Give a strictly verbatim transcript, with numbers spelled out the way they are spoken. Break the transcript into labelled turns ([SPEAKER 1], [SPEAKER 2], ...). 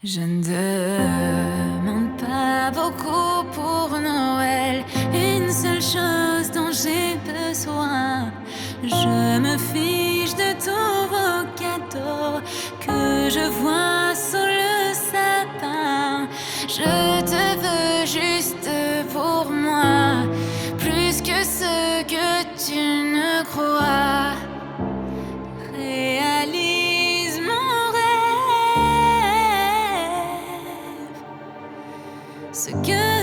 [SPEAKER 1] Je ne demande pas beaucoup pour Noël, une seule chose dont j'ai besoin. Je me fiche de tous vos cadeaux que je vois sous le sapin. Je te veux juste pour moi, plus que ce que tu ne crois. Réalise mon rêve, ce que